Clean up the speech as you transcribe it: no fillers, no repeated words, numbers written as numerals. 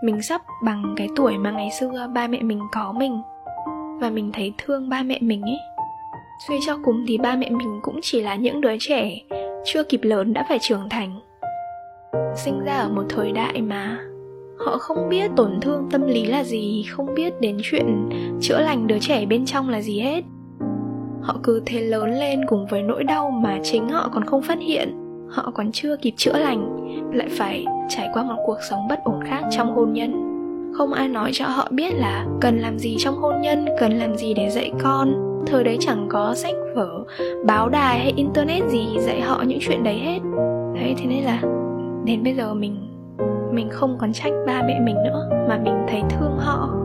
Mình sắp bằng cái tuổi mà ngày xưa ba mẹ mình có mình. Và mình thấy thương ba mẹ mình ấy. Suy cho cùng thì ba mẹ mình cũng chỉ là những đứa trẻ chưa kịp lớn đã phải trưởng thành, sinh ra ở một thời đại mà họ không biết tổn thương tâm lý là gì, không biết đến chuyện chữa lành đứa trẻ bên trong là gì hết. Họ cứ thế lớn lên cùng với nỗi đau mà chính họ còn không phát hiện, họ còn chưa kịp chữa lành, lại phải trải qua một cuộc sống bất ổn khác trong hôn nhân. Không ai nói cho họ biết là cần làm gì trong hôn nhân, cần làm gì để dạy con. Thời đấy chẳng có sách vở, báo đài hay internet gì dạy họ những chuyện đấy hết. Đấy, thế nên là đến bây giờ mình không còn trách ba mẹ mình nữa, mà mình thấy thương họ.